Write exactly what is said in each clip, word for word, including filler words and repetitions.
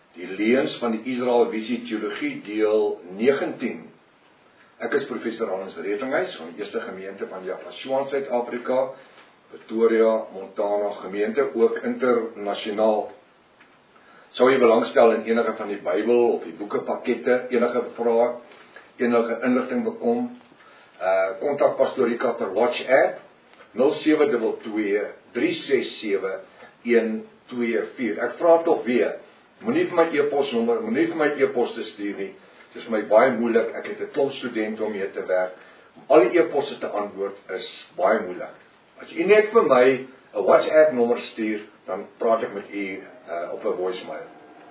Die leuns van die Israel Visie Teologie deel negentien. Ek is professor Hans Redinghuis van die Eerste Gemeente van Yafashua in Suid-Afrika, Pretoria, Montana gemeente, ook internasionaal. Sou jy belangstel in enige van die Bybel of die boekepakkette, enige vrae, enige inligting bekom, uh, kontak Pastoor Rika per WhatsApp nul sewe twee twee, drie ses sewe, een twee vier. Ek vra tog weer, moenie vir my e-posnommer, moenie vir my e-poste stuur nie. Dit is my baie moeilik, ek het 'n klomp studente om mee te werk. Om al die e-poste te antwoord is baie moeilik. As u net vir my 'n WhatsApp nommer stuur, dan praat ek met u uh, op 'n voicemail.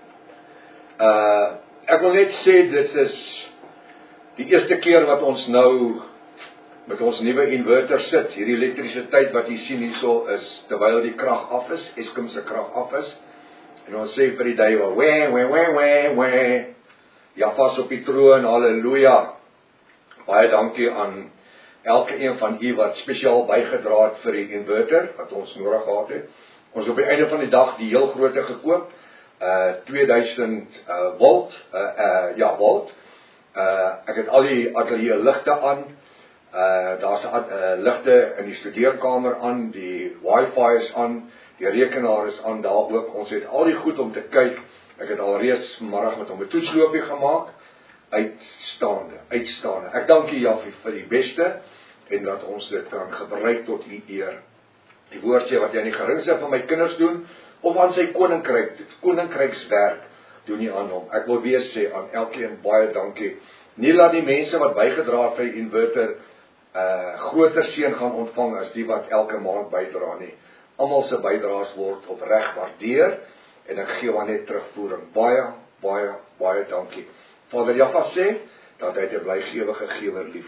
Uh, ek wil net sê, dit is die eerste keer wat ons nou met ons nuwe inverter sit. Hierdie elektrisiteit wat jy sien hierso is, terwyl die krag af is, Eskom se krag af is. En ons sê vir die duiwel, wee, wee, wee, wee, wee. Ja, vas op die troon, halleluja. Baie dankie aan elke een van u wat spesiaal bygedra het vir die inverter, wat ons nodig gehad het. Ons het op die einde van die dag die heel grootte gekoop, uh, tweeduisend uh, volt, uh, uh, ja, volt. Uh, ek het al die atelier ligte aan, uh, daar's uh, ligte in die studeerkamer aan, die wifi is aan, die rekenaar is aan daar ook. Ons het al die goed om te kyk. Ek het al reeds vanmiddag met hom 'n toetsloopie gemaak. Uitstaande, uitstaande. Ek dank u Jaffie vir die beste en dat ons dit kan gebruik tot u eer. Die woord sê wat jy in die geringste van my kinders doen, of aan sy koninkryk, koninkrykswerk doen nie aan hom. Ek wil weer sê aan elkeen baie dankie. Nie laat die mense wat bygedra het vir die inverter uh, groter seën gaan ontvang as die wat elke maand bydra nie. Almal se bydraes word opreg waardeer en ek gee maar net terugvoering. Baie, baie, baie dankie. Vader Jaffa sê dat hy 'n blygewige gewer lief.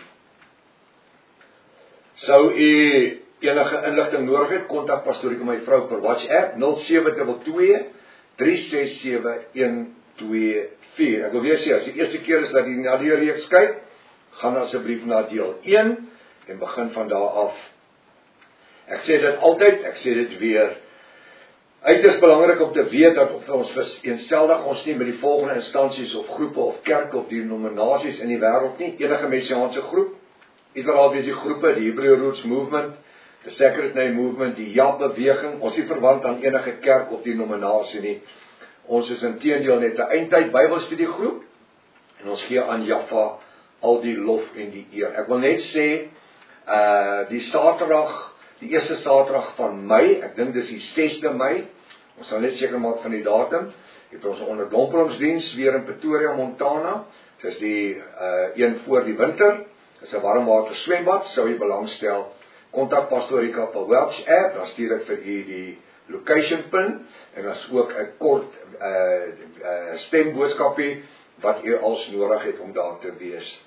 Sou u enige inligting nodig het, kontak Pastoor Rika my vrou per WhatsApp nul sewe twee twee, drie ses sewe, een twee vier. Ek wil weer sê, as die eerste keer is dat jy na die reeks kyk, gaan asseblief na deel een en begin van daar af. Ek sê dit altyd, ek sê dit weer. Uiters belangrik om te weet dat of ons vereenseldig ons nie met die volgende instansies of groepe of kerke of denominasies in die wêreld nie, enige messiaanse groep, Israel Visie groepe, die Hebrew Roots Movement, the Sacred Name Movement, die J A B beweging, ons is nie verwant aan enige kerk of denominasie nie. Ons is inteendeel net 'n eindtyd Bybelstudiegroep en ons gee aan Jaffa al die lof en die eer. Ek wil net sê, uh, die Saterdag, die eerste Saterdag van Mei, ek dink dis die sesde Mei, ons sal net seker maak van die datum, het ons 'n onderdompelingsdiens weer in Pretoria, Montana, dis die uh, een voor die winter, dis 'n warmwater swembad, sou jy belangstel, kontak Pastoor Rika op WhatsApp, dan stuur ek vir u die location pin, en as ook 'n kort uh, uh, stemboodskapie, wat u als nodig het om daar te wees.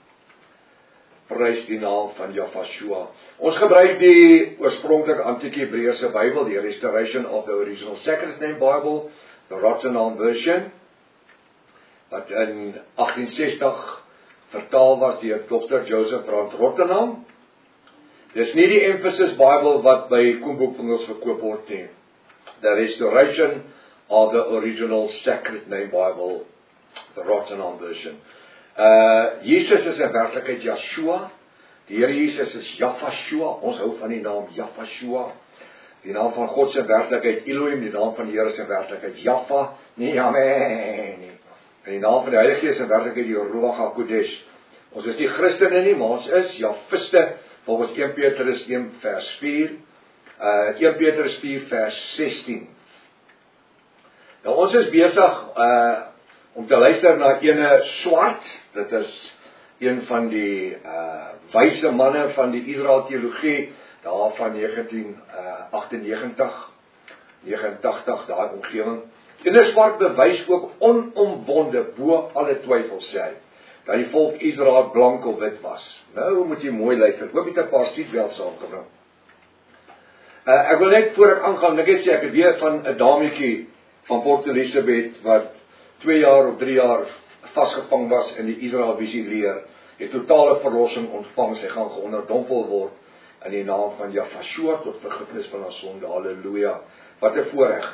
Prys die naam van Yafashua. Ons gebruik die oorspronklike antieke Hebreëse Bybel, die Restoration of the Original Sacred Name Bible, the Rotterdam version, wat in agtien sestig vertaal was deur dokter Joseph Brand Rotterdam. Dis nie die Emphasis Bible wat by koopboekwinkels verkoop word nie. The Restoration of the Original Sacred Name Bible, the Rotterdam version. Uh, Jesus is in werklikheid Yeshua, die Here Jesus is Yafashua, ons hou van die naam Yafashua, die naam van God se werklikheid Elohim, die naam van die Here is in werklikheid Jaffa, nie Amen nie, en die naam van die Heilige Gees is in werklikheid die Ruach HaKodesh. Ons is nie Christene nie, maar ons is Jafiste, volgens een Petrus een vers vier, uh, een Petrus vier vers sestien. Nou ons is besig, uh, om te luister na ene Swart, dit is een van die uh, wyse manne van die Israel teologie, daar van negentien agtennegentig, negenentagtig, daai omgewing. Ene Swart bewys ook onomwonde bo alle twyfel sê hy, dat die volk Israel blank of wit was. Nou moet jy mooi luister, ek hoop jy het 'n paar seatbelts saamgebring. Uh, ek wil net voor ek aangaan, ek het sê, ek het weer van 'n dametjie van Port Elizabeth, wat twee jaar of drie jaar vasgevang was in die Israel Visie leer, het totale verlossing ontvang, sy gaan geonderdompel word in die naam van Yafashua tot vergifnis van haar sonde, halleluja, wat 'n voorreg.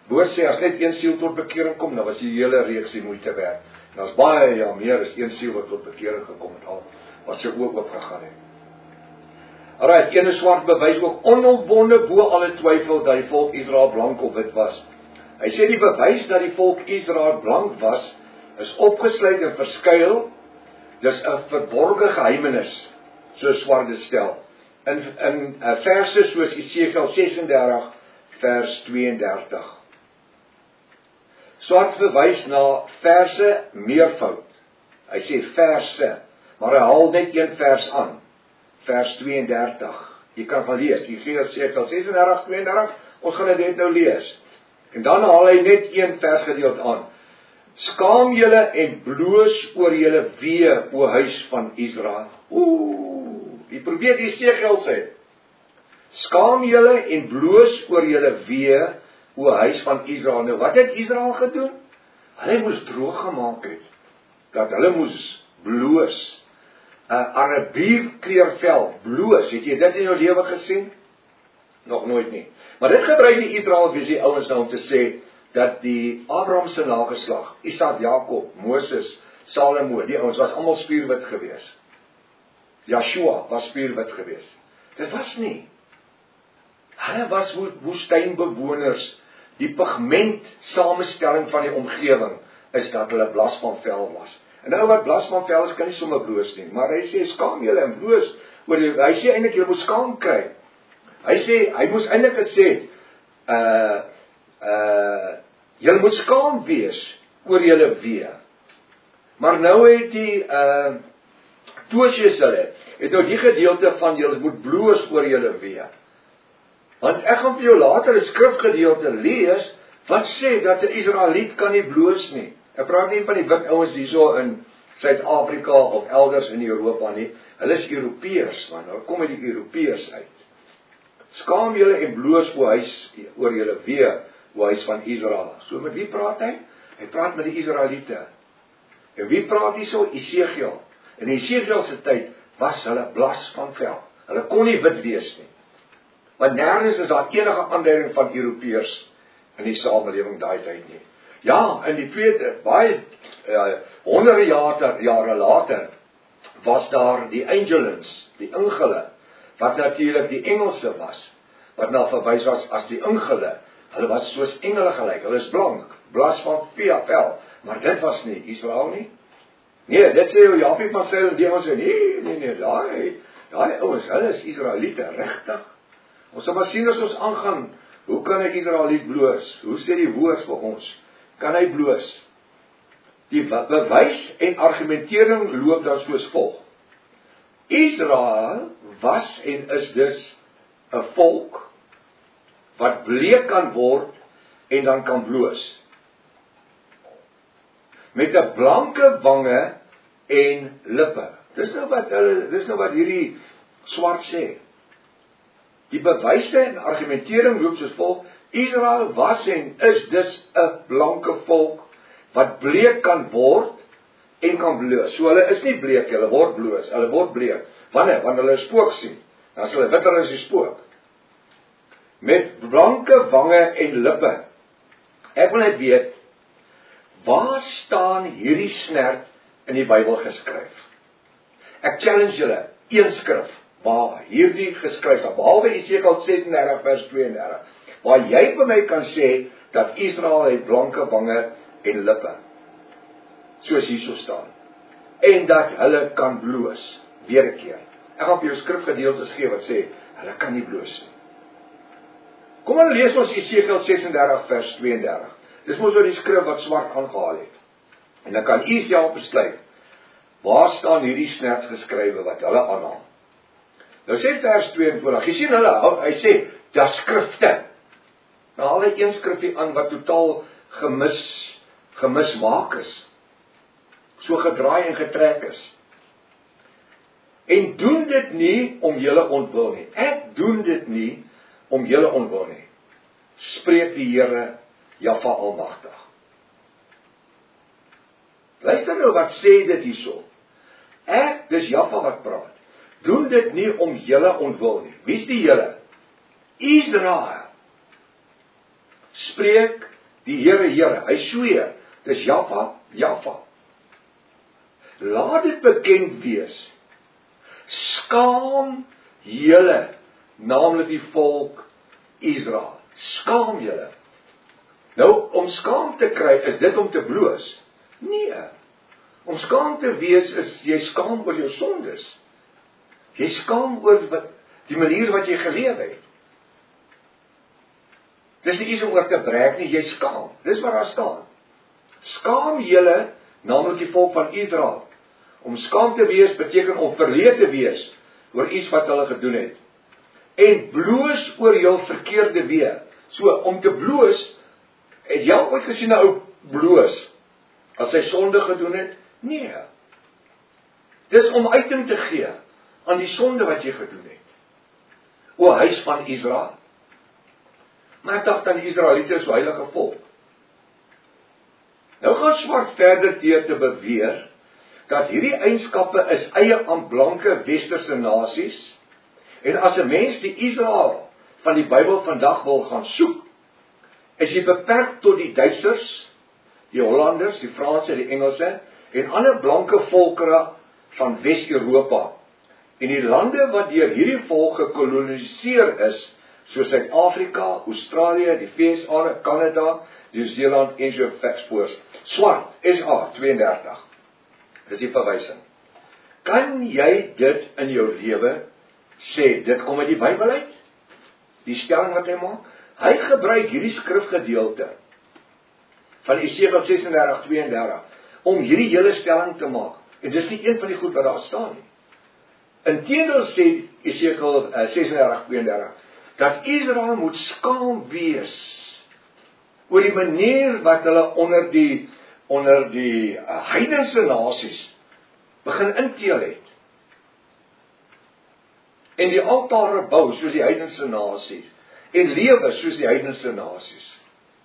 Boos sê, as net een siel tot bekering kom, dan was die hele reeks die moeite werd. En as baie, ja, meer as een siel wat tot bekering gekom het al, wat sy oog oopgegaan het. Alright, ene swart bewys ook onomwonde bo alle twyfel dat die volk Israel blank of wit was. Hy sê die bewys dat die volk Israel blank was, is opgesluit en verskuil, dis 'n verborge geheimenis, so swart dit stel. In, in uh, verse soos Esegiel ses en dertig, vers twee en dertig. Swart verwys na verse meervoud. Hy sê verse, maar hy haal net een vers aan. Vers twee en dertig. Jy kan gaan lees, Esegiel ses en dertig, twee en dertig, ons gaan dit net nou lees. En dan haal hy net een vers gedeelte aan. Skaam julle en bloos oor julle wee, o huis van Israel. Oeh, die probeer die Esegiel sê. Skaam julle en bloos oor julle wee, o huis van Israel. Nou, wat het Israel gedoen? Hulle moes droog gemaak het, dat hulle moes bloos. 'n uh, Arabierkleurvel, bloos, het jy dit in jou lewe gesien? Nog nooit nie. Maar dit gebruik die Israel, wie die ouens nou om te sê, dat die Abraham se nageslag, Isak, Jakob, Moses, Salomo, die ouens was almal spierwit gewees. Joshua was spierwit gewees. Dit was nie. Hulle was woestynbewoners. Die pigment samestelling van die omgewing is dat hulle blas van vel was. En nou wat blas van vel is, kan nie sommer bloos nie. Maar hy sê, skaam julle en bloos. Oor die, hy sê eintlik, julle moet skaam kry. Hy sê, hy moes eintlik het sê, uh, uh, julle moet skaam wees oor julle wee. Maar nou het die, uh, Toosius hulle, het nou die gedeelte van julle moet bloos oor julle wee. Want ek gaan vir jou later 'n skrifgedeelte lees, wat sê dat 'n Israeliet kan nie bloos nie. Ek praat nie van die wit ouens hierso in Suid-Afrika of elders in Europa nie. Hulle is Europeërs, man. Hulle kom uit die Europeërs uit. Skaam julle en bloos o huis oor julle wee, o huis van Israel. So met wie praat hy? Hy praat met die Israeliete. En wie praat hierso? Esegiel. In Esegiel se tyd was hulle blas van vel. Hulle kon nie wit wees nie. Want nêrens is daar enige aanduiding van Europeërs in die samelewing daai tyd nie. Ja, in die tweede, baie uh, honderde jare, jare later, was daar die Angelins, die ingele, wat natuurlik die Engelse was, wat na verwys was as die ingele. Hulle was soos engele gelyk, hulle is blank, blas van vel, maar dit was nie Israel nie. Nee, dit sê jou Japie van Sail en die ouens sê, nee, nee, nee, daai, daai ouens, hulle is Israeliete, regtig. Ons sal maar sien as ons aangaan, hoe kan 'n Israeliet bloos? Hoe sê die woord vir ons? Kan hy bloos? Die bewys en argumentering loop dan soos volg. Israel was en is dus 'n volk wat bleek kan word en dan kan bloos. Met 'n blanke wange en lippe. Dis nou wat hulle, dis nou wat hierdie swart sê. Die bewyse en argumentering loop soos volg. Israel was en is dus 'n blanke volk wat bleek kan word en kan bloos. So hulle is nie bleek, hulle word bloos, hulle word bleek. Wanneer? Wanneer hulle 'n spook sien. Dan is hulle witter as die spook. Met blanke wange en lippe. Ek wil net weet, waar staan hierdie snert in die Bybel geskryf? Ek challenge julle, een skrif, waar hierdie geskryf staan, behalwe Esegiel ses en dertig vers twee en dertig, waar jy vir my kan sê, dat Israel het blanke wange en lippe, soos hierso staan, en dat hulle kan bloos, weer 'n keer. Ek gaan vir jou skrifgedeeltes gee wat sê, hulle kan nie bloos nie. Kom maar lees ons Esegiel ses en dertig vers twee en dertig. Dis mos oor die skrif wat swart aangehaal het. En dan kan u self besluit, waar staan hierdie snert geskrywe wat hulle aanhaal? Nou sê vers tweeëntwintig, jy sien hulle, hy sê, dat skrifte. Nou haal hy een skrifie aan wat totaal gemis, gemismaak is. So gedraai en getrek is. En doen dit nie om julle ontwil nie. Ek doen dit nie om julle ontwil nie. Spreek die Here Jahwe Almagtig. Luister nou wat sê dit hierso. Ek, dis Jahwe wat praat. Doen dit nie om julle ontwil nie. Wie is die julle? Israel. Spreek die Here, Here, hy sweer, dis Jahwe, Jahwe. Laat dit bekend wees, skaam julle, naamlik die volk Israel, skaam julle. Nou, om skaam te kry, is dit om te bloos? Nee, om skaam te wees is, jy skaam oor jou sondes. Jy skaam oor wat, die manier wat jy geleef het. Dis nie iets om oor te brek nie, jy skaam. Dis wat daar staan. Skaam julle, naamlik die volk van Israel. Om skaam te wees beteken om verleë te wees oor iets wat hulle gedoen het. En bloos oor jou verkeerde weë. So, om te bloos, het jy ooit gesien 'n ou bloos as hy sonde gedoen het? Nee. Dis om uiting te gee aan die sonde wat jy gedoen het. O huis van Israel. Maar ek dacht aan die Israeliete is so heilige volk. Nou gaan Swart verder deur te beweer dat hierdie eienskappe is eie aan blanke westerse nasies, en as 'n mens die Israel van die Bybel vandag wil gaan soek, is jy beperk tot die Duitsers, die Hollanders, die Franse, die Engelse, en ander blanke volkere van Wes-Europa. En die lande wat deur hierdie volk gekoloniseer is, soos Suid-Afrika, Australië, die V S A, Kanada, Nieu-Seeland en so voort. Swart, S A twee en dertig. Dis die verwysing. Kan jy dit in jou lewe sê, dit kom uit die Bybel uit? Die stelling wat hy maak? Hy gebruik hierdie skrifgedeelte van Esegiel ses en dertig, twee en dertig, om hierdie hele stelling te maak. En dis nie een van die goed wat daar staan nie. Inteendeel sê Esegiel ses en dertig, twee en dertig, dat Israel moet skaam wees oor die manier wat hulle onder die onder die uh, heidense nasies begin inteel het. En die altare bou soos die heidense nasies en lewe soos die heidense nasies.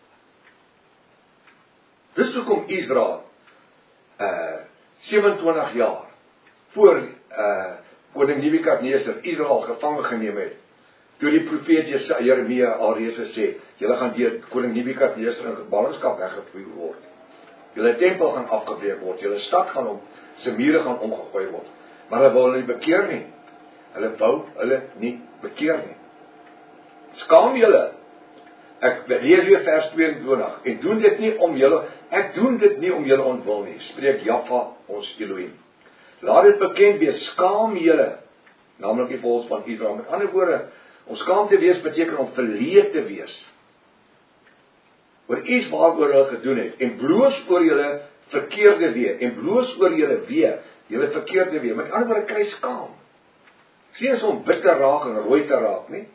Dis hoekom Israel uh, sewe-en-twintig jaar voor uh, koning Nebukadneser Israel gevange geneem het, toe die profeet Jeremia alreeds sê, julle gaan deur koning Nebukadneser in ballingskap weggevoer word. Julle tempel gaan afgebreek word, julle stad gaan om, sy mure gaan omgegooi word. Maar hulle wou hulle nie bekeer nie. Hulle wou hulle nie bekeer nie. Skaam julle. Ek lees weer vers tweeëntwintig, en doen dit nie om julle, ek doen dit nie om julle ontwil nie, spreek Jahwe ons Elohim. Laat dit bekend wees, skaam julle, naamlik die volk van Israel. Met ander woorde, om skaam te wees beteken om verleë te wees oor iets waaroor hulle gedoen het, en bloos oor julle verkeerde weë, en bloos oor julle weë, julle verkeerde weë. Met ander woorde, kry skaam. Sien as om bitter raak en rooi te raak, nie?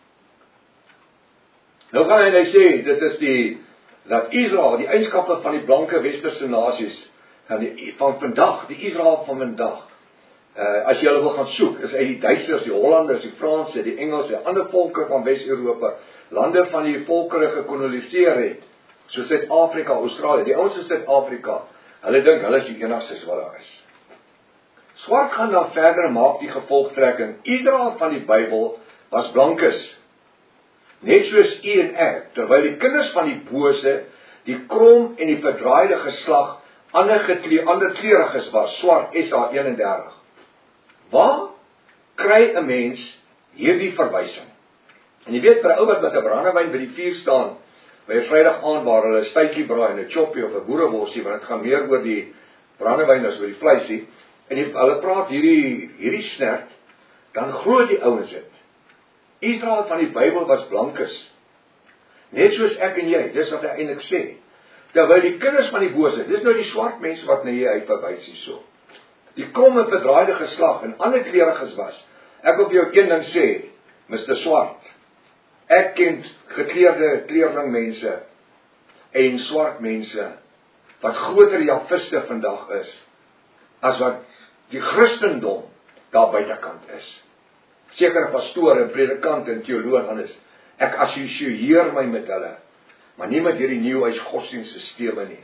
Nou gaan hy en hy sê, dit is die, dat Israel, die eienskappe van die blanke westerse nasies, van, die, van vandag, die Israel van vandag, uh, as jy hulle wil gaan soek, is uit die Duitsers, die Hollanders, die Franse, die Engelse, ander volke van Wes-Europa, lande van die volkere gekoloniseer het, soos Suid-Afrika, Australië, die ouens in Suid-Afrika, hulle dink, hulle is die enigstes wat daar is. Swart gaan dan verder maak die gevolgtrekking, Israel van die Bybel was blankes, net soos u en ek, terwyl die kinders van die bose, die krom en die verdraaide geslag, ander gekleed, ander kleuriges was, swart, S A eenendertig. Waar kry 'n mens hierdie verwysing? En jy weet, vir 'n ou wat met 'n brandewyn by die vuur staan, by 'n Vrydag aand waar hulle 'n stytjie braai en 'n choppie of 'n boereworsie, want dit gaan meer oor die brandewyn as oor die vleisie, en die, hulle praat hierdie, hierdie snert, dan glo die ouens dit. Israel van die Bybel was blankes. Net soos ek en jy, dis wat hy eintlik sê. Terwyl die kinders van die bose, dis nou die swart mense wat na hier uit verwys hierso. Die kromme verdraaide geslag en ander kleuriges was. Ek wil vir jou een ding sê, mister Swart. Ek ken gekleurde kleurling mense en swart mense wat groter Jafiste vandag is as wat die Christendom daar buitekant is. Sekere pastore en predikante en teoloë en anders. Ek assosieer my met hulle, maar nie met hierdie nuwe godsdienststelsels nie.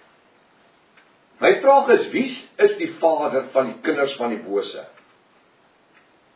My vraag is, wie is die vader van die kinders van die bose?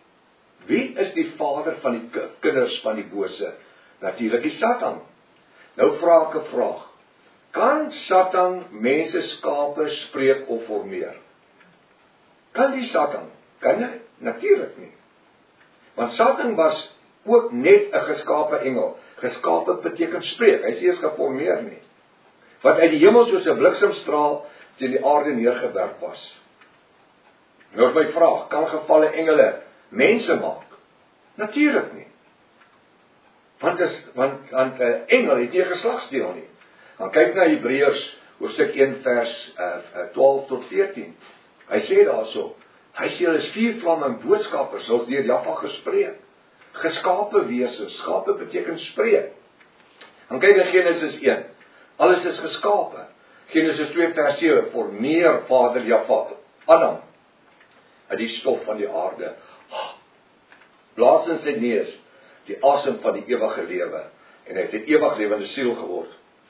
Wie is die vader van die kinders van die bose? Natuurlik die Satan. Nou vra ek 'n vraag. Kan Satan mense skape spreek of formeer? Kan die Satan? Kan hy? Natuurlik nie. Want Satan was ook net 'n geskape engel. Geskape beteken spreek. Hy is eers geformeer nie. Wat uit die hemel soos 'n bliksemstraal teen die aarde neergewerp was. Nou is my vraag, kan gevalle engele mense maak? Natuurlik nie. Want is want want 'n uh, engel het nie 'n geslagsdeel nie. Dan kyk na Hebreërs hoofstuk een vers uh, twaalf tot veertien. Hy sê daarso, hy sê hulle is vier vlamme en boodskappers, soos deur Jahwe gespreek. Geskape wese, skape beteken spreek. Dan kyk na Genesis een. Alles is geskape. Genesis twee vers sewe, formeer Vader Jahwe Adam uit die stof van die aarde. Blaas in sy neus die asem van die ewige lewe en hy het 'n ewig lewende siel geword.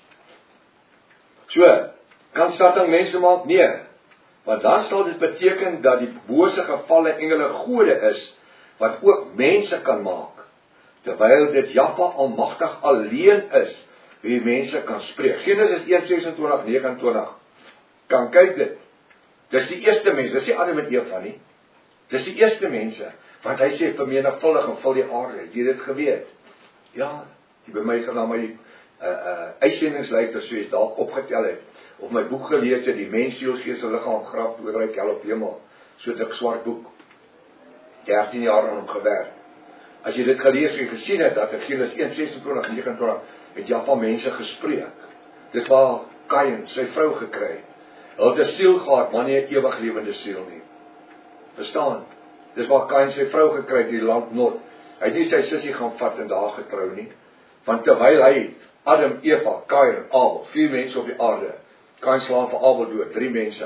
So, kan Satan mense maak? Nee. Want dan sal dit beteken dat die bose gevalle engele gode is wat ook mense kan maak. Terwyl dit Jahwe almagtig alleen is wie mense kan spreek. Genesis een sesentwintig negenentwintig. Kan kyk dit. Dis die eerste mense, dis nie Adam en Eva nie. Dis die eerste mense, want hy sê vermenigvuldig en vul die aarde. Het jy dit geweet? Ja, die by my gaan na my uh uh uitsendinglyster soos dalk opgetel het of my boek gelees het, die mens, siel, gees en liggaam, graf, doodryk, hel op hemel. So 'n dik swart boek. dertien jaar aan hom gewerk. As jy dit gelees en gesien het dat in Genesis een sesentwintig negenentwintig het Jahwe mense gespreek. Dis waar Kain sy vrou gekry het. Hy het 'n siel gehad, maar nie 'n ewig lewende siel nie. Verstaan? Dis waar Kain sy vrou gekry het in die land Nod. Hy het nie sy sussie gaan vat en daar getrou nie. Want terwyl hy Adam, Eva, Kain en Abel, vier mense op die aarde, Kain slaan vir Abel dood, drie mense.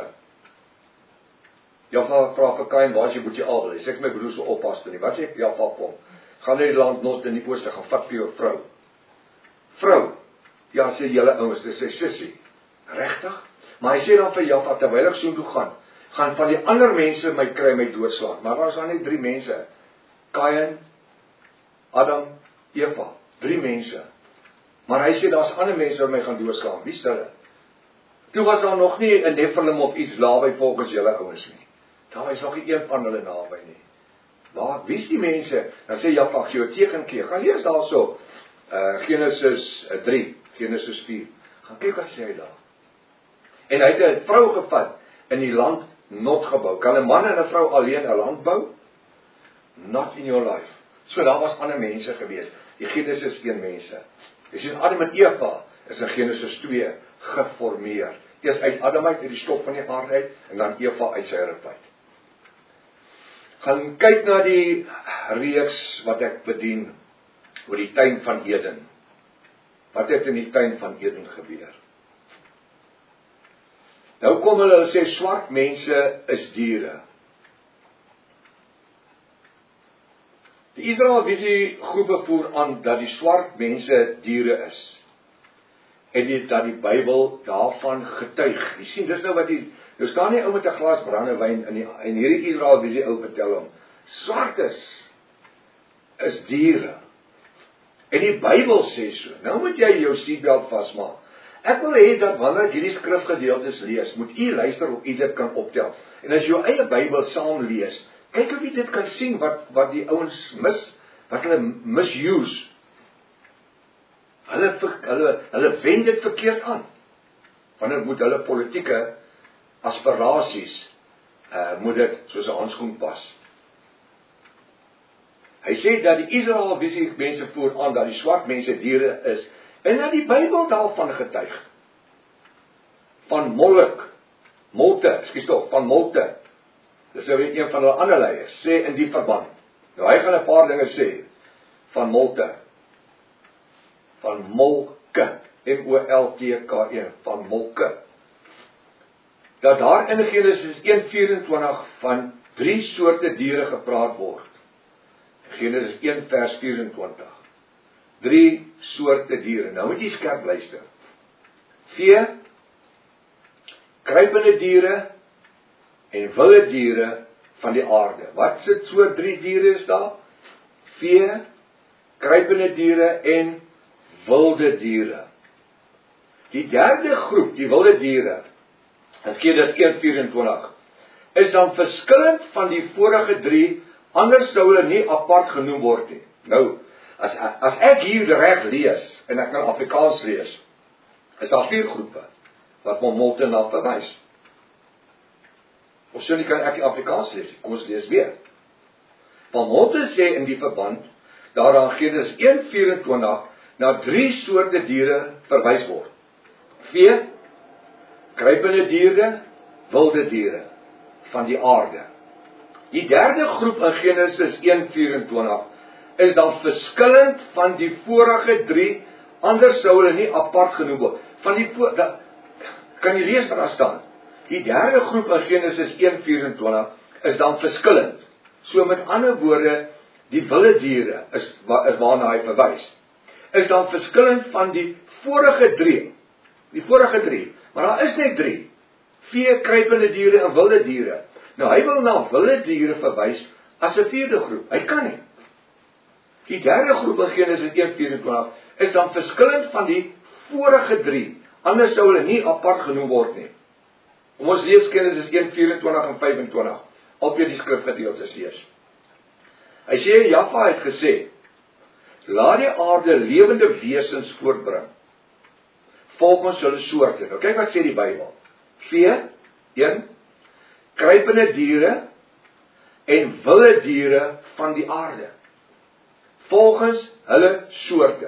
Jahwe vra vir Kain, waar is jy boetie Abel? Hy sê ek my broer so oppas nie. Wat sê Jahwe kom? Gaan na die land Nod in die ooste, gaan vat vir jou vrou. Vrou, ja, sê julle ouens, dis sy sussie. Regtig? Maar hy sê dan vir Jahwe, terwyl ek so toe gaan, gaan van die ander mense my kry, my doodslaan. Maar daar was dan net drie mense. Kain, Adam, Eva, drie mense. Maar hy sê, daar's ander mense wat my gaan doodslaan. Wie is hulle? Toe was daar nog nie 'n Nephilim of iets naby volgens julle ouens nie. Daar is nog nie een van hulle naby nie. Maar wie is die mense? Dan sê Jahwe, ek gee jou 'n teken gee. Gaan lees daarso. Uh Genesis drie, Genesis vier. Gaan kyk wat sê hy daar. En hy het 'n vrou gevat in die land Nod gebou. Kan 'n man en 'n vrou alleen 'n land bou? Not in your life. So daar was ander mense gewees. Die Genesis een mense. Jy sien Adam en Eva is in Genesis twee geformeer. Eers uit Adam uit, uit die stof van die aarde uit, en dan Eva uit sy rib uit. Gaan kyk na die reeks wat ek bedien oor die tuin van Eden. Wat het in die tuin van Eden gebeur? Nou kom hulle en sê swart mense is diere. Die Israelvisie groepe voer aan dat die swart mense diere is. En die, dat die Bybel daarvan getuig. Jy sien, dis nou wat die, nou staan nie ou met 'n glas brandewyn in die en hierdie Israelvisie ou vertel hom, swartes is diere. En die Bybel sê so. Nou moet jy jou seatbelt vasmaak. Ek wil hê dat wanneer ek hierdie skrifgedeeltes lees, moet u luister hoe u dit kan optel. En as jy jou eie Bybel saam lees, kyk of jy dit kan sien wat wat die ouens mis, wat hulle misuse. Hulle hulle hulle wend dit verkeerd aan. Wanneer moet hulle politieke aspirasies uh moet dit soos 'n handskoen pas. Hy sê dat die Israelvisie mense voer aan dat die swart mense diere is en dat die Bybel daarvan getuig. Van Molek, Molte, ekskuus tog, van Molte. Dis nou een van hulle ander leiers sê in die verband. Nou hy gaan 'n paar dinge sê van Molte. Van Molke, M O L K K E, van Molke. Dat daar in Genesis een vyerentwintig van drie soorte diere gepraat word. Genesis een vers vyerentwintig. Drie soorte diere. Nou moet jy skerp luister. Vee, kruipende diere en wilde diere van die aarde. Wat sit so drie diere is daar? Vee, kruipende diere en wilde diere. Die derde groep, die wilde diere, in Genesis een vyf-en-twintig, is dan verskillend van die vorige drie, anders sou hulle nie apart genoem word nie. Nou, as, as ek hier reg lees, en ek kan Afrikaans lees, is daar vier groepe, wat Van Moltke na verwys. Of so nie kan ek die Afrikaans lees, kom ons lees weer. Van Moltke sê in die verband, daar aan Genesis een vyf-en-twintig, na drie soorte diere verwys word. Vee, kruipende diere, wilde diere, van die aarde. Die derde groep in Genesis een vyf-en-twintig, is dan verskillend van die vorige drie, anders sou hulle nie apart genoem word. Van die, da, kan jy lees wat daar staan? Die derde groep in Genesis een vyf-en-twintig, is dan verskillend. So met ander woorde, die wilde diere, is, is waarna hy verwys, is dan verskillend van die vorige drie, die vorige drie, maar daar is net drie, vee, kruipende diere en wilde diere. Nou hy wil na wilde diere verwys as 'n vierde groep, hy kan nie. Die derde groep in Genesis een vyf-en-twintig is dan verskillend van die vorige drie, anders sou hulle nie apart genoem word nie. Kom ons lees Genesis een vyf-en-twintig en vyf-en-twintig, albei die skrifgedeeltes lees. Hy sê, Jaffa het gesê, laat die aarde lewende wesens voortbring, volgens hulle soorte. Nou kyk wat sê die Bybel. Vee, een, kruipende diere en wilde diere van die aarde, volgens hulle soorte.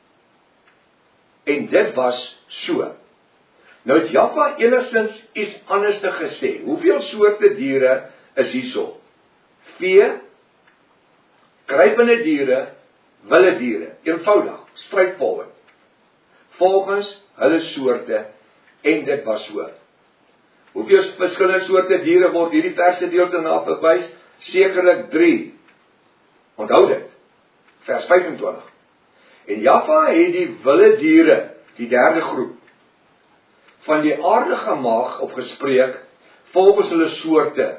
En dit was so. Nou het Jaffa enigstens iets anders te gesê. Hoeveel soorte diere is hierso? Vee, kruipende diere, wilde diere, eenvoudig, straightforward, volgens hulle soorte, en dit was so. Hoeveel verskillende soorte diere word hierdie versgedeelte na verwys? Sekerlik drie. Onthou dit, vers vyf-en-twintig. En Jaffa het die wilde diere, die derde groep, van die aarde gemaak of gespreek, volgens hulle soorte.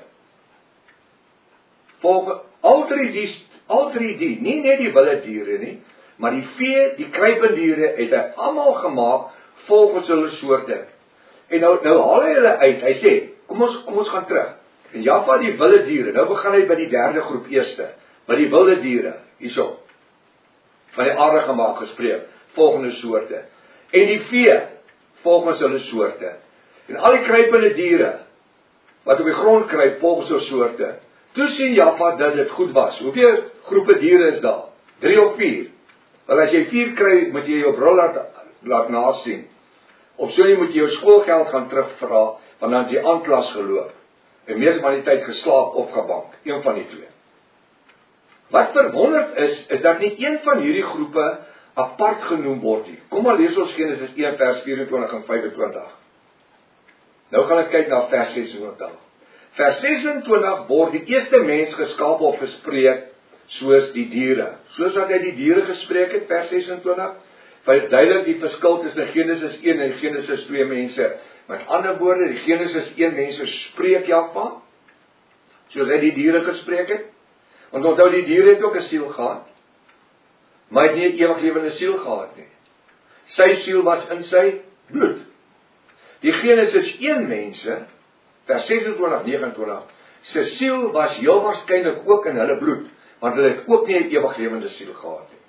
Volgens, al drie die, al drie die, nie net die wilde diere nie, maar die vee, die kruipende diere, het hy almal gemaak, volgens hulle soorte. En nou, nou haal hy hulle uit, hy sê, kom ons, kom ons gaan terug. En Jaffa die wilde diere, nou begin hy by die derde groep eerste, by die wilde diere, hierso, van die aarde gemaak gespreek, volgende soorte. En die vee, volgens hulle soorte. En al die kruipende diere, wat op die grond kruip, volgens hulle soorte. Toe sien Jaffa dat dit goed was. Hoeveel groepe diere is daar? Drie of vier? Want as jy vier kry, moet jy jou bril laat, laat nasien. Of so nie moet jy jou skoolgeld gaan terugvra, want dan het jy aanklas geloop. En meestal van die tyd geslaap of gebank. Een van die twee. Wat verwonderd is, is dat nie een van hierdie groepe apart genoem word nie. Kom maar lees ons Genesis een vers vyf-en-twintig en vyf-en-twintig. Nou gaan ek kyk na vers ses-en-twintig. Vers ses-en-twintig word die eerste mens geskaap of gespreek soos die diere. Soos wat hy die diere gespreek het, vers ses-en-twintig, verduidelik die verskil tussen Genesis een en Genesis twee mense. Met ander woorde, die Genesis een mense spreek Jaffa, soos hy die diere gespreek het. Want onthou, die diere het ook 'n siel gehad, maar hy het nie 'n ewig lewende siel gehad nie. Sy siel was in sy bloed. Die Genesis een mense, vers ses-en-twintig, negen-en-twintig, sy siel was heel waarskynlik ook in hulle bloed, want hulle het ook nie 'n ewig lewende siel gehad nie.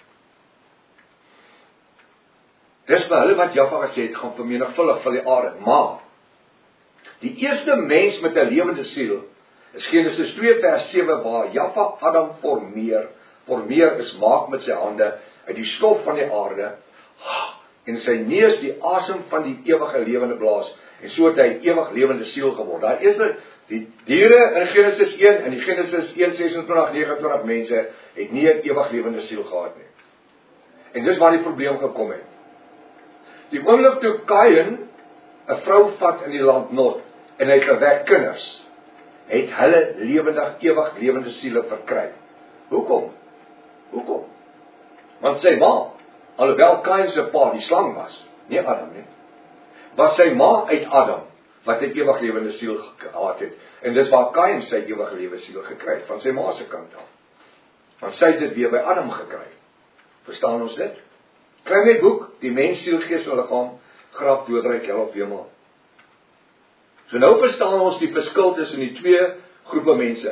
Dis vir hulle wat Jaffa gesê het, gaan vermenigvuldig van die aarde, maar die eerste mens met 'n lewende siel is Genesis twee vers sewe, waar Jaffa Adam formeer, formeer is maak met sy hande uit die stof van die aarde, en sy neus die asem van die ewige lewende blaas, en so het hy ewig lewende siel geword. Daar is die diere in Genesis een, en die Genesis een, ses-en-twintig, negen-en-twintig mense, het nie 'n ewig lewende siel gehad nie. En dis waar die probleem gekom het. Die oomblik toe Kain 'n vrou vat in die land Nod, en hy gewek kinders, het hulle lewendig, ewig lewende siele verkry. Hoekom? Hoekom? Want sy ma, alhoewel Kain se pa die slang was, nie Adam nie, was sy ma uit Adam, wat 'n ewig lewende siel gehad het. En dis waar Kain sy ewig lewende siel gekry het, van sy ma se kant af. Want sy het dit weer by Adam gekry. Verstaan ons dit? Kry my boek, Die Mens, Siel, Gees en Liggaam, graf, doodryk, hel of hemel. So nou verstaan ons die verskil tussen die twee groepe mense.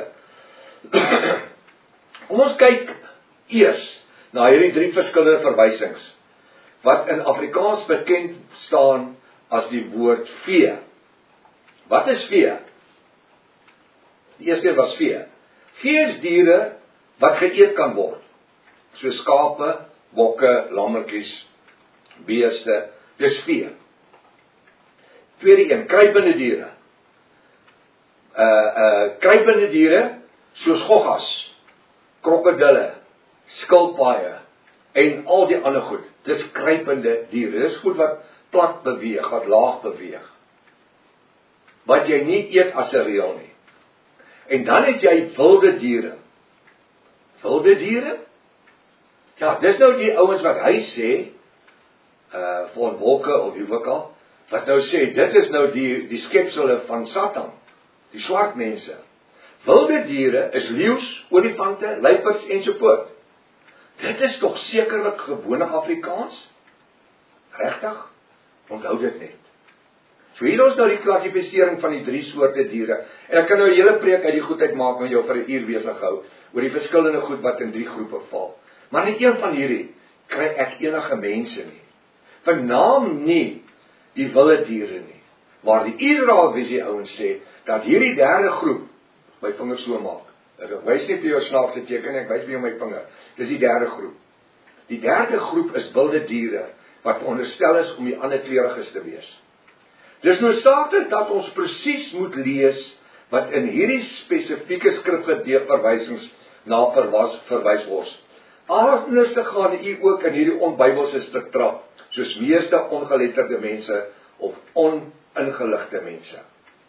Kom ons kyk eers na hierdie drie verskillende verwysings, wat in Afrikaans bekend staan as die woord vee. Wat is vee? Die eerste was vee. Vee is diere wat geëet kan word, so skape, bokke, lammetjies, beeste, dis vee. Tweede een, kruipende diere. Uh, uh, kruipende diere, soos goggas, krokodille, skilpaaie, en al die ander goed. Dis kruipende diere, dis goed wat plat beweeg, wat laag beweeg. Wat jy nie eet as 'n reël nie. En dan het jy wilde diere. Wilde diere? Ja, dis nou die ouens wat hy sê, uh, van wolke of wie ook al, wat nou sê, dit is nou die, die skepsele van Satan, die swart mense. Wilde diere is leeu's, olifante, luiperds ensovoort. Dit is tog sekerlik gewone Afrikaans? Regtig? Onthou dit net. So hier ons nou die klassifisering van die drie soorte diere. En ek kan nou 'n hele preek uit die goedheid maak met jou vir 'n uur besig hou, oor die verskillende goed wat in drie groepe val. Maar nie een van hierdie kry ek enige mense nie. Vernaam nie die wilde diere nie. Waar die Israelvisie ouens sê, dat hierdie derde groep, my vinger so maak, ek wys nie vir jou snaakse teken, ek wys vir jou my vinger, dis die derde groep. Die derde groep is wilde diere, wat veronderstel is om die ander kleuriges te wees. Dis noodsaaklik dat ons presies moet lees, wat in hierdie spesifieke skrifgedeelverwysings na verwas, verwys word. Anders te gaan u ook in hierdie onbybelse stuk trap, soos meeste ongeletterde mense, of oningeligte mense.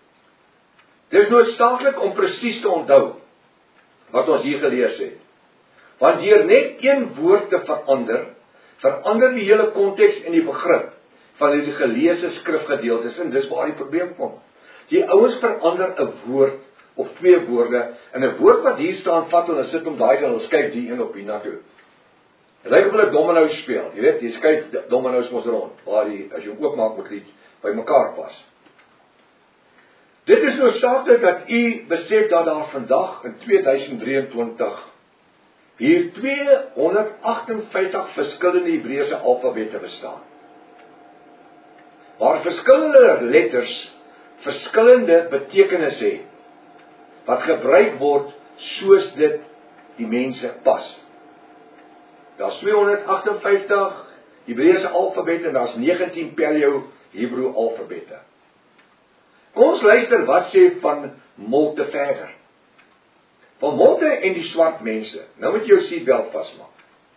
Dis noodsaaklik om presies te onthou, wat ons hier gelees het. Want deur net een woord te verander, verander die hele konteks en die begrip van die geleesde skrifgedeeltes, en dis waar die probleem kom. Die ouens verander 'n woord of twee woorde, en 'n woord wat hier staan, vat hulle sit om daai en hulle skuif die een op hiernatoe. Dit lyk of hulle domino's speel, jy weet, jy skuif domino's mos rond, waar die, as jy hom oopmaak, moet die by mekaar pas. Dit is noodsaaklik dat u besef dat daar vandag in tweeduisend drieëntwintig hier tweehonderdagtenvyftig verskillende Hebreëse alfabette bestaan. Waar verskillende letters verskillende betekenisse het, wat gebruik word soos dit die mense pas. Daar's tweehonderdagtenvyftig Hebreëse alfabette en daar's negentien Paleo Hebreë alfabette. Kom ons luister wat sê van Molte verder. Van Molte en die swart mense. Nou moet jy jou seatbelt vasmaak.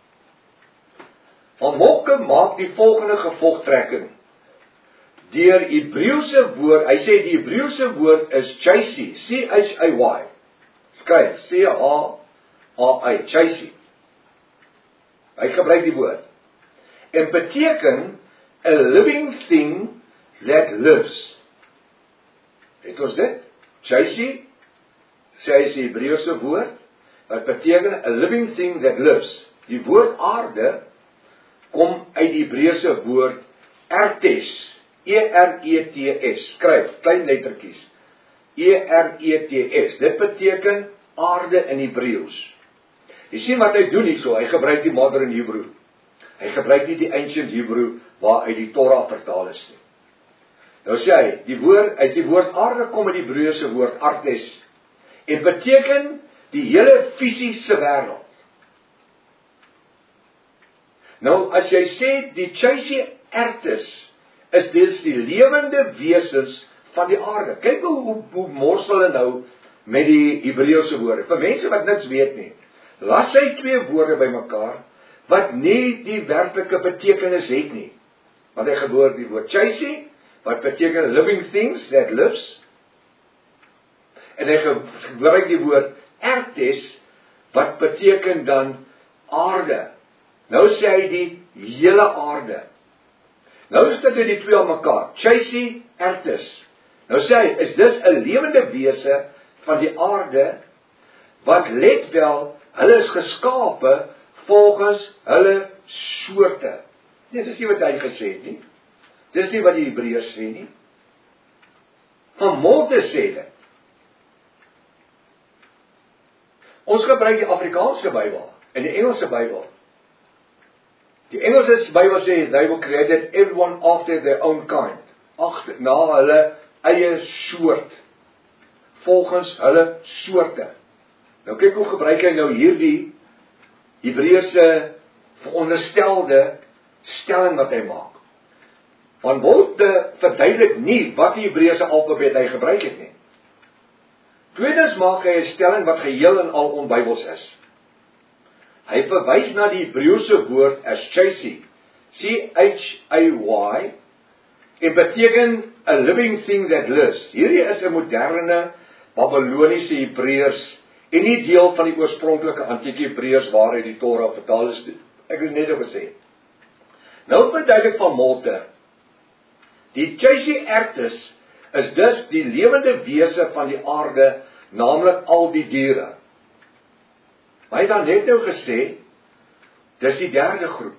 Van Molte maak die volgende gevolgtrekking. Deur Hebreëse woord, hy sê die Hebreëse woord is chasey, C H A Y. Skryf C H A Y, chasey. Hy gebruik die woord. En beteken a living thing that lives. Het ons dit? Chasey, sê hy is die Hebreëse woord, wat beteken a living thing that lives. Die woord aarde kom uit die Hebreëse woord ertes, E R E T S, skryf, klein lettertjies, E R E T S, dit beteken aarde in Hebreëus. Jy sien wat hy doen hierso, hy gebruik die modern Hebrew, hy gebruik nie die ancient Hebrew, waar uit die Torah vertaal is nie. Nou sê hy, die woord, uit die woord aarde kom uit die Hebreëse woord artes, en beteken die hele fisiese wêreld. Nou, as jy sê, die chasey ertes, is dit die lewende wesens van die aarde. Kyk hoe, hoe, hoe mors hulle nou met die Hebreëse woorde. Vir mense wat niks weet nie, las hy twee woorde by mekaar, wat nie die werklike betekenis het nie. Want hy gebruik die woord chasey, wat beteken living things that lives, en hy gebruik die woord ertes, wat beteken dan aarde. Nou sê hy die hele aarde. Nou is dit die twee aan mekaar, chasey, ertes. Nou sê hy, is dis 'n lewende wese van die aarde, wat let wel, hulle is geskape volgens hulle soorte. Nee, dis nie wat hy gesê het nie. Dis nie wat die Hebreërs sê nie. Van Molte sê dit. Ons gebruik die Afrikaanse Bybel en die Engelse Bybel. Die Engelse Bybel sê, they were created everyone after their own kind. Agter, na hulle eie soort. Volgens hulle soorte. Nou kyk hoe gebruik hy nou hierdie Hebreëse veronderstelde stelling wat hy maak. Van Molte verduidelik nie wat die Hebreëse alfabet hy gebruik het nie. Tweedens maak hy 'n stelling wat geheel en al onbybels is. Hy verwys na die Hebreëse woord as chasey, C H A Y, en beteken a living thing that lives. Hierdie is 'n moderne Babyloniese Hebreërs en nie deel van die oorspronklike antieke Hebreërs waaruit die Torah vertaal is. Ek het net gesê. Nou verduidelik Van Molte, die chasey ertes is dus die lewende wese van die aarde, naamlik al die diere. Maar hy het dan net nou gesê, dis die derde groep.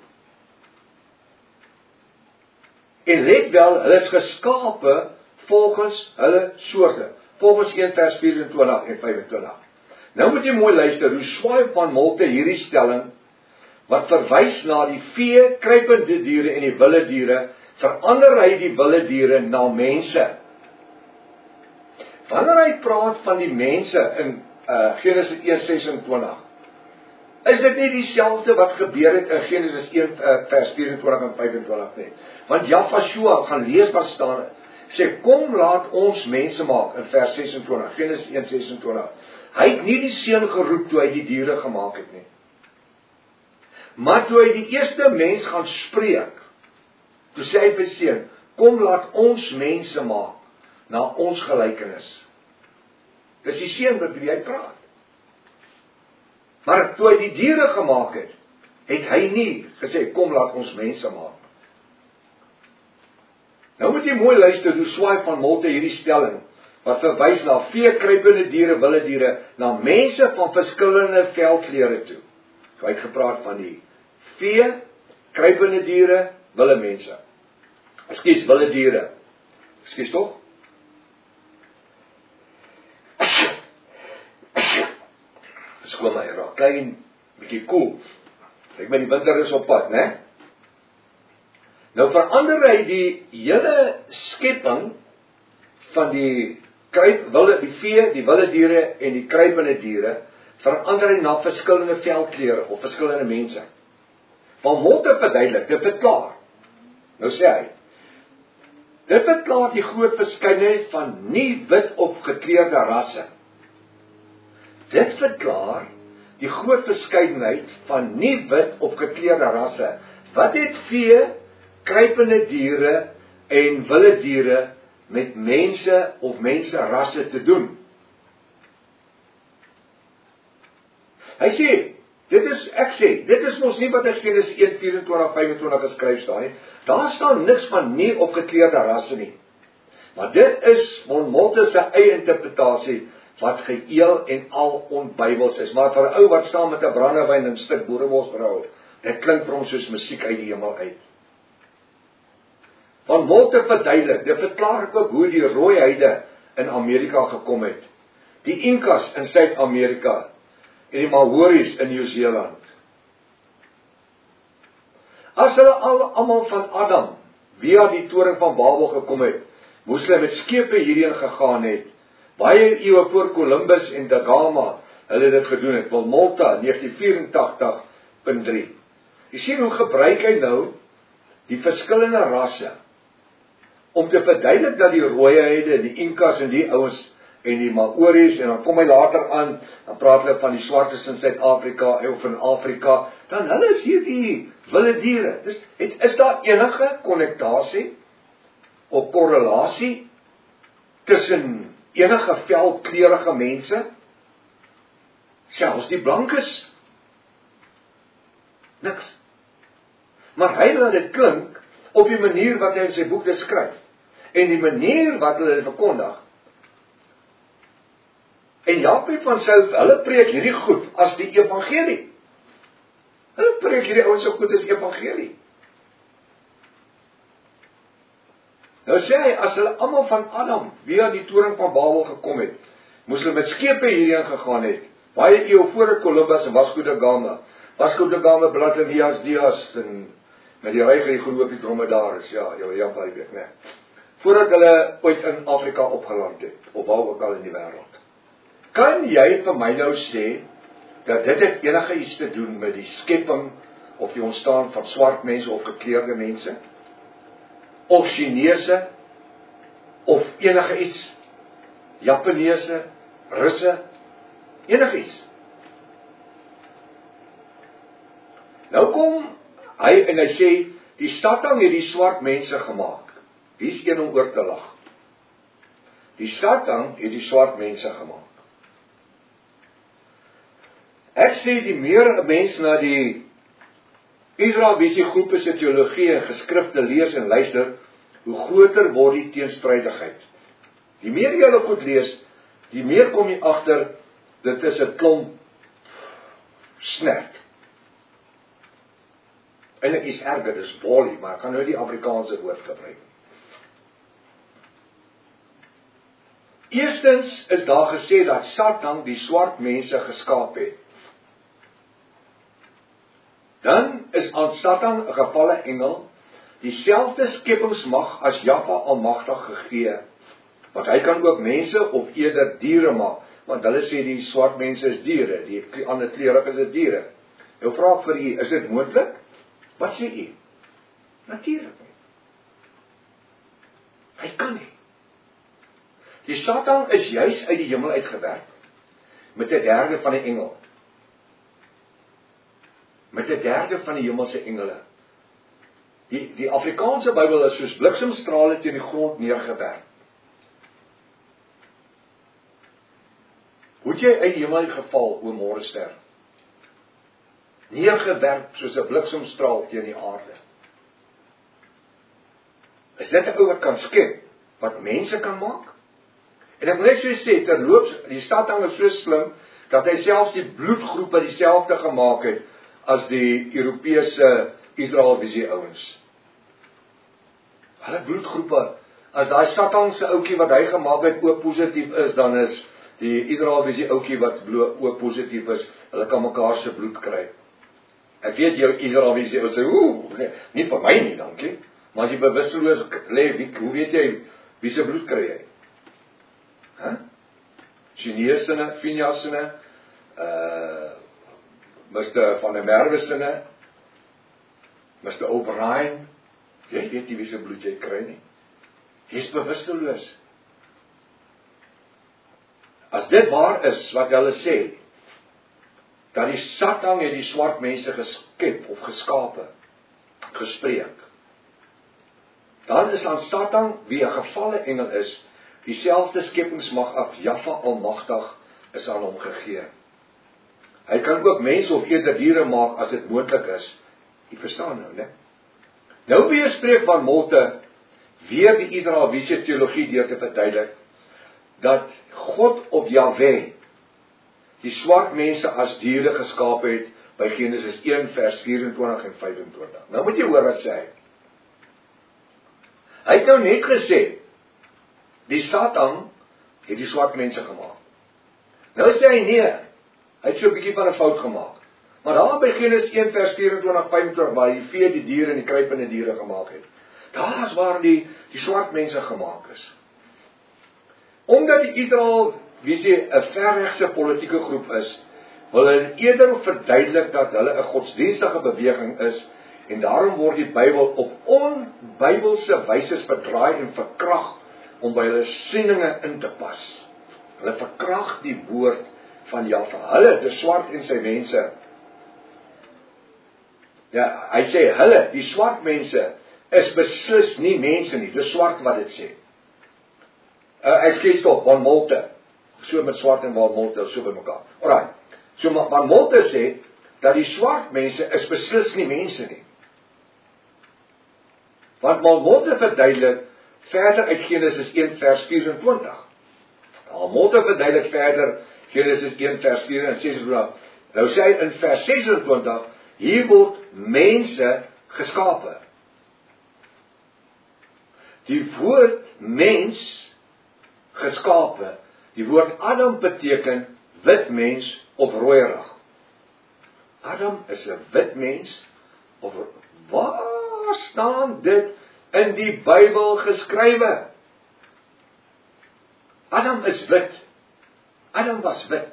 En let wel, hulle is geskape volgens hulle soorte, volgens een vers vyf-en-twintig en vyf-en-twintig. Nou moet jy mooi luister, hoe swaai Van Molte hierdie stelling, wat verwys na die vee, kruipende diere en die wilde diere, verander hy die wilde diere na mense. Wanneer hy praat van die mense in uh, Genesis een ses-en-twintig, is dit nie dieselfde wat gebeur het in Genesis een uh, vers vyf-en-twintig en vyf-en-twintig nie. Want Jafashua gaan lees wat staan, sê kom laat ons mense maak in vers ses-en-twintig, Genesis een ses-en-twintig. Hy het nie die seun geroep toe hy die diere gemaak het nie. Maar toe hy die eerste mens gaan spreek, toe sê hy vir die seun, kom laat ons mense maak na ons gelykenis. Dis die seun wat wie hy praat. Maar toe hy die diere gemaak het, het hy nie gesê, kom laat ons mense maak. Nou moet jy mooi luister, hoe swaai Van Molte hierdie stelling, wat verwys na vee, kruipende diere, wilde diere, na mense van verskillende velkleure toe. Hy het gepraat van die vee, kruipende diere, wilde mense. Ekskuus, wilde diere. Ekskuus toch? Skoon my, raak klein, bietjie koel. Ek met die winter is op pad, né? Nou verander hy die hele skepping van die kruip, wilde, die vee, die wilde diere en die kruipende diere, verander hy na verskillende velkleure of verskillende mense. Van Molte verduidelik, dit verklaar. Nou sê hy, dit verklaar die groot verskeidenheid van nie wit of gekleurde rasse. Dit verklaar die groot verskeidenheid van nie wit of gekleurde rasse. Wat het vee, kruipende diere en wilde diere met mense of menserasse te doen? Hy sê, dit is, ek sê, dit is mos nie wat in Genesis een vyf-en-twintig vyf-en-twintig geskryf staan nie. Daar staan niks van nie of gekleurde rasse nie. Maar dit is Van Molte se eie interpretasie, wat geheel en al onbybels is. Maar vir 'n ou wat staan met 'n brandewyn en 'n stuk boerewors, dit klink vir hom soos musiek uit die hemel uit. Van Molte verduidelik, dit verklaar ook hoe die rooi heide in Amerika gekom het, die Inkas in Suid-Amerika en die Maoris in Nieu-Seeland. As hulle al almal van Adam via die toring van Babel gekom het, moes hulle met skepe hierheen gegaan het. Baie eeue voor Columbus en Da Gama hulle dit gedoen het. Van Molte negentien vyf-en-tagtig punt drie. Jy sien hoe gebruik hy nou die verskillende rasse om te verduidelik dat die rooi heide, die Inkas en die ouens en die Maoris, en dan kom hy later aan, dan praat hulle van die swartes in Suid-Afrika of in Afrika, dan hulle is hier die wilde diere. Dus het, is daar enige konnektasie of korrelasie tussen enige velkleurige mense, selfs die blankes? Niks. Maar hy laat dit klink op die manier wat hy in sy boek dit skryf, en die manier wat hulle dit verkondig. En Japie van self, hulle preek hierdie goed as die evangelie. Hulle preek hierdie ouens so goed as evangelie. Nou sê hy, as hulle almal van Adam via die toring van Babel gekom het, moes hulle met skepe hierheen gegaan het, baie eeu voor Columbus en Vasco da Gama, Vasco da Gama, Bartolomeu Dias, en met die reiger die geloop die dromedaris, ja, jy ja, baie weet, nee. Voordat hulle ooit in Afrika opgeland het, of waar ook al in die wêreld. Kan jy vir my nou sê, dat dit het enige iets te doen met die skepping, of die ontstaan van swart mense, of gekleurde mense, of Chinese, of enige iets, Japaneese, Russe, enige iets. Nou kom hy en hy sê, die Satan het die swart mense gemaak. Wie is een om oor te lag? Die Satan het die swart mense gemaak. Ek sê, die meer 'n mens na die Israeliese groepe se teologie en geskrifte lees en luister, hoe groter word die teenstrydigheid. Die meer jy hulle goed lees, die meer kom jy agter, dit is 'n klomp snert. Eintlik is erger, dis volley, maar ek kan nou die Afrikaanse woord gebruik. Eerstens is daar gesê dat Satan die swart mense geskaap het. Dan is aan Satan 'n gevalle engel dieselfde skepingsmag as Jahwe almagtig gegee, want hy kan ook mense of eerder diere maak, want hulle sê die swart mense is diere, die ander kleuriges is diere. Nou vra ek vir u, is dit moontlik? Wat sê u? Natuurlik nie. Hy kan nie. Die Satan is juis uit die hemel uitgewerk, met 'n derde van die engel. Met 'n derde van die hemelse engele. Die, die Afrikaanse Bybel is soos bliksemstrale teen die grond neergewerk. Hoe het jy uit die hemel geval, o môrester? Neergewerk soos 'n bliksemstraal teen die aarde. Is dit 'n ou wat kan skep, wat mense kan maak? En ek wil net so sê, terloops, die Satan is so slim, dat hy selfs die bloedgroepe dieselfde gemaak het, as die Europese Israeliese ouens. Hulle bloedgroepe, as daai Satan se ouetjie wat hy gemaak het ook positief is, dan is die Israeliese ouetjie wat ook positief is, hulle kan mekaar se bloed kry. Ek weet jou Israeliese ou sê, ooh, nee, nie vir my nie, dankie. Maar as jy bewusteloos lê, wie, hoe weet jy wie se bloed kry jy? Huh? Chinese, Finjasse, uh mister Van der Merwe sinne, mister O'Brien, jy weet nie wie se bloed jy kry nie. Jy is bewusteloos. As dit waar is wat hulle sê, dat die Satan het die swart mense geskep of geskape, gespreek, dan is aan Satan, wie 'n gevalle engel is, dieselfde skepingsmag as Jahwe almagtig is aan hom gegee. Hy kan ook mense of eerder diere maak as dit moontlik is. Jy verstaan nou, né? Nou weerspreek Van Molte weer die Israeliese teologie deur te verduidelik dat God of Jahwe die swart mense as diere geskaap het by Genesis een vers vyf-en-twintig en vyf-en-twintig. Nou moet jy hoor wat sê hy. Hy het nou net gesê die Satan het die swart mense gemaak. Nou sê hy nee, hy het so 'n bietjie van 'n fout gemaak. Maar daar by Genesis een vers vyf-en-twintig, vyf-en-twintig waar hy die vee, die diere en die kruipende diere gemaak het. Daar is waar die die swart mense gemaak is. Omdat die Israel, wie sê, 'n verregse politieke groep is, wil hulle eerder verduidelik dat hulle 'n godsdienstige beweging is en daarom word die Bybel op onbybelse wyse verdraai en verkrag om by hulle sieninge in te pas. Hulle verkrag die woord van Jahwe. Hulle, die swart en sy mense. Ja, hy sê hulle, die swart mense is beslis nie mense nie. Dis swart wat dit sê. Uh, ek skies op Van Molte. So met swart en Van Molte so by mekaar. Alraai. So Van Molte sê dat die swart mense is beslis nie mense nie. Want Van Molte verduidelik verder uit Genesis een vers vyf-en-twintig. Van Molte verduidelik verder Genesis een vers vyf en ses-en-twintig. Nou sê hy in vers ses-en-twintig, hier word mense geskape. die woord mens geskape. Die woord Adam beteken wit mens of rooierig. Adam is 'n wit mens of waar staan dit in die Bybel geskrywe? Adam is wit. Adam was wit.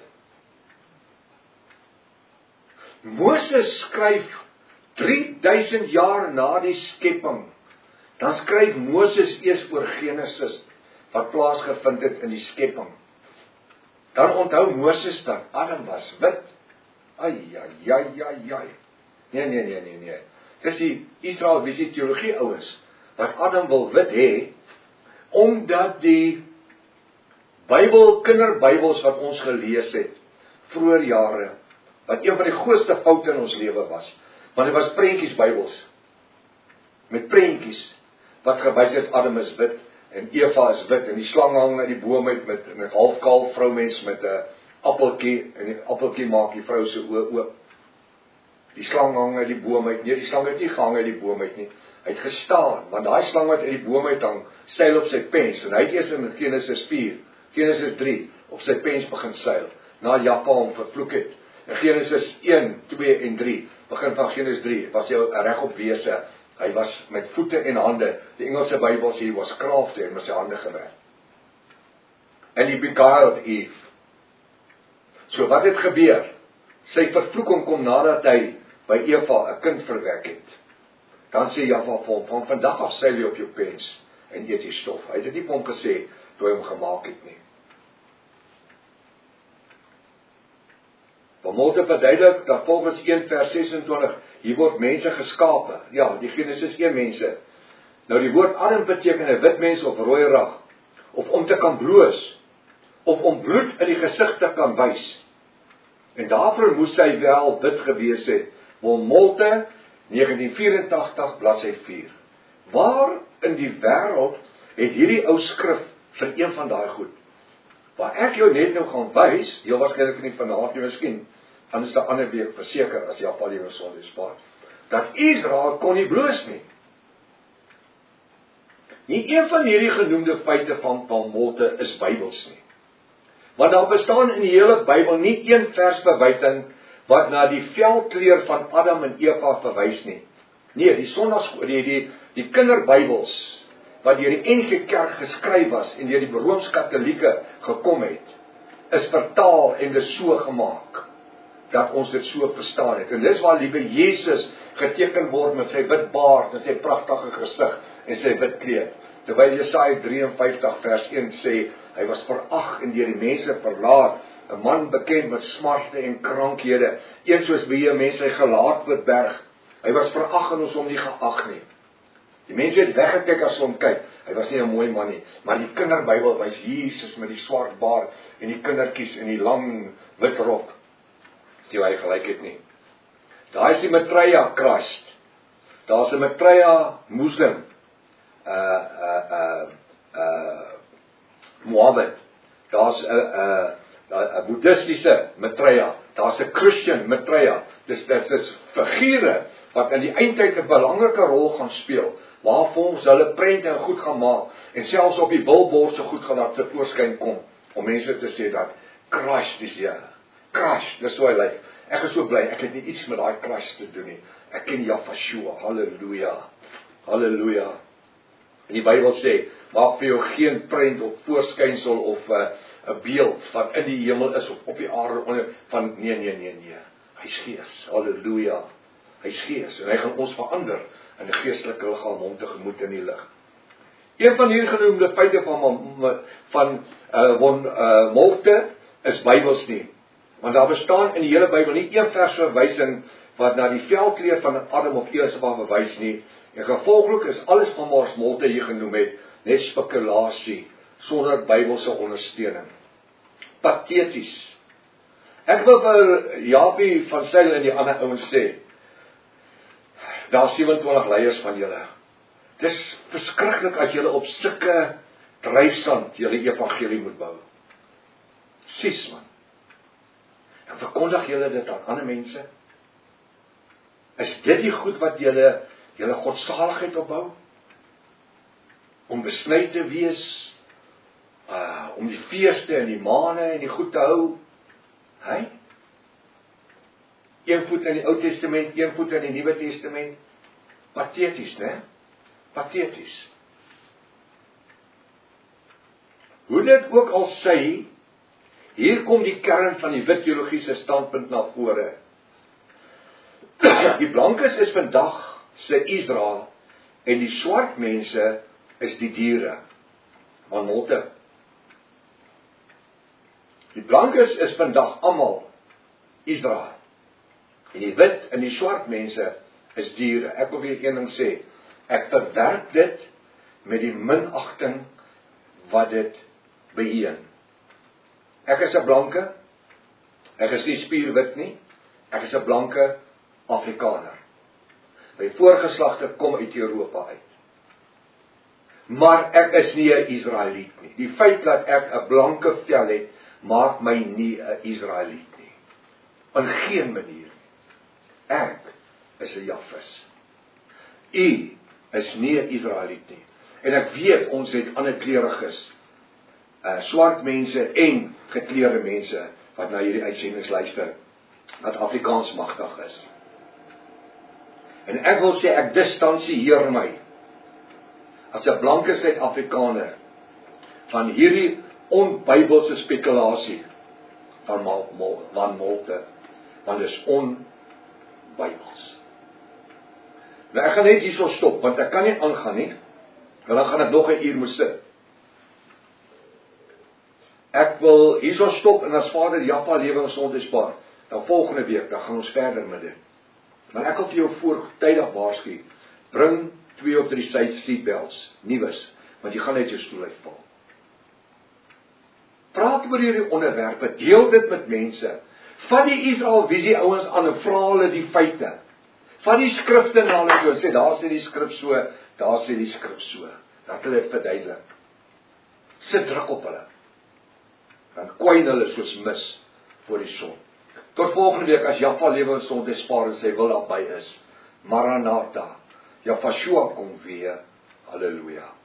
Moses skryf drie duisend jaar na die skepping. Dan skryf Moses eers oor Genesis wat plaasgevind het in die skepping. Dan onthou Moses dat Adam was wit. Ai ai ai ai ai. Nee nee nee nee nee. Dis die Israel visie teologie ouens wat Adam wil wit hê omdat die Bybel kinderbybels wat ons gelees het vroeër jare wat een van die grootste foute in ons lewe was. Want dit was prentjies Bybels. Met prentjies wat gewys het Adam is wit en Eva is wit en die slang hang uit die boom uit met 'n halfkaal vroumens met 'n appeltjie en die appeltjie maak die vrou se oë oop. Die slang hang uit die boom uit. Nee, die slang het nie gehang uit die boom uit nie. Hy het gestaan, want daai slang wat uit die boom uit hang, seil op sy pens en hy het eers in Genesis vier, Genesis drie op sy pens begin seil, na Japa hom vervloek het. In Genesis een, twee en drie, begin van Genesis drie, was hy regop wese. Hy was met voete en hande. Die Engelse Bybel sê hy was crafty en met sy hande gewerk. En hy beguiled Eve. So wat het gebeur? Sy vervloeking kom nadat hy by Eva 'n kind verwek het. Dan sê Java vir hom, van vandag af seil jy op jou pens en eet jy stof. Hy het dit nie vir hom gesê toe hy hom gemaak het nie. Wat moet verduidelik dat volgens een vers sesentwintig hier word mense geskape. Ja, die Genesis een mense. Nou die woord Adam beteken 'n wit mens of rooierig, of om te kan bloos, of om bloed in die gesig te kan wys. En daarvoor moes hy wel wit gewees het. Molte negentien vyerentagtig bladsy vier. Waar in die wêreld het hierdie ou skrif vir een van daai goed? Waar ek jou net nou gaan wys, heel waarskynlik nie vanaand nie, miskien anders 'n ander week verseker as Japa die Sondag spaar, dat Israel kon nie bloos nie. Nie een van hierdie genoemde feite van Palmolte is Bybels nie. Want daar bestaan in die hele Bybel nie een versbewyting wat na die velkleur van Adam en Eva verwys nie. Nee, die Sondags die die, die kinderbybels wat deur die N G Kerk geskryf was en deur die Rooms-Katolieke gekom het, is vertaal en dit so gemaak dat ons dit so verstaan het. En dis waar liewe Jesus geteken word met sy wit baard en sy pragtige gesig en sy wit kleed. Terwyl Jesaja drie en vyftig vers een sê, hy was verag en deur die mense verlaat, 'n man bekend met smarte en krankhede, een soos wie 'n mens sy gelaat verberg. Hy was verag en ons hom nie geag nie. Die mense het weggekyk as hom kyk. Hy was nie 'n mooi man nie, maar die kinderbybel wys Jesus met die swart baard en die kindertjies in die lang wit rok. Dis nie waar hy gelyk het nie. Daar is die Maitreya Christ. Daar's 'n Maitreya Muslim. Uh uh uh uh Mohammed. Daar's 'n uh 'n boeddhistiese Maitreya. Daar's 'n Christian Maitreya. Dis dit is figure wat in die eindtyd 'n belangrike rol gaan speel. Waarvoor ons hulle prente en goed gaan maak en selfs op die bilbord so goed gaan laat te voorskyn kom om mense te sê dat Christ is hier. Christ, dis hoe hy lyk. Ek is so bly, ek het nie iets met daai Christ te doen nie. Ek ken Yahshua. Halleluja. Halleluja. En die Bybel sê, maak vir jou geen prent of voorskynsel of 'n uh, 'n beeld wat in die hemel is of op die aarde onder van nee nee nee nee. Hy's gees. Halleluja. Hy's gees en hy gaan ons verander in 'n geestelike liggaam om tegemoet in die lig. Een van hierdie genoemde feite van van uh, won uh, Molte is Bybels nie. Want daar bestaan in die hele Bybel nie een vers verwysing wat na die velkleur van Adam of Eva verwys nie. En gevolglik is alles van wat Molte hier genoem het net spekulasie sonder Bybelse ondersteuning. Pateties. Ek wil vir Japie van Sail en die ander ouens sê, daar is sewenentwintig leiers van julle. Dis verskriklik as julle op sulke dryfsand julle evangelie moet bou. Sis man. En verkondig julle dit aan ander mense? Is dit die goed wat julle julle godsaligheid opbou? om besny te wees, uh, om die feeste en die maane en die goed te hou. Hy? Een voet in die Ou Testament, een voet in die Nuwe Testament. Pateties, né? Pateties. Hoe dit ook al sê, hier kom die kern van die wit teologiese standpunt na vore. Die blankes is vandag se Israel en die swart mense is die diere. Van Molte. Die blankes is vandag almal Israel. En die wit en die swart mense is diere. Ek wil weer een ding sê. Ek verwerp dit met die minagting wat dit beheer. Ek is 'n blanke. Ek is nie spierwit nie. Ek is 'n blanke Afrikaner. My voorgeslagte kom uit Europa uit. Maar ek is nie 'n Israeliet nie. Die feit dat ek 'n blanke vel het, maak my nie 'n Israeliet nie. In geen manier nie. Ek is 'n Jafis. U is nie 'n Israeliet nie. En ek weet ons het ander kleuriges, uh, swart mense en gekleurde mense wat na hierdie uitsendings luister, wat Afrikaans magtig is. En ek wil sê ek distansieer my as 'n blanke Suid-Afrikaner van hierdie onbybelse spekulasie van Van Molte, want dit is onbybels. Nou ek gaan net hierso stop, want ek kan nie aangaan nie, want dan gaan ek nog 'n uur moet sit. Ek wil hierso stop en as Vader Jaffa lewe en gesondheid spaar, dan volgende week, dan gaan ons verder met dit. Maar ek wil vir jou voortydig waarsku, bring twee of drie seatbelts, nuus, want jy gaan net jou stoel uitval. Praat oor hierdie onderwerpe, deel dit met mense. Vat die Israel visie ouens aan en vra hulle die feite. Vat die skrifte na hulle toe, sê daar sê die skrif so, daar sê die skrif so. Dat hulle dit verduidelik. Sit druk op hulle. Dan kwyn hulle soos mis voor die son. Tot volgende week as Jaffa lewe en gesondheid spaar en sy wil daarby is. Maranatha. Jaffa kom weer. Halleluja.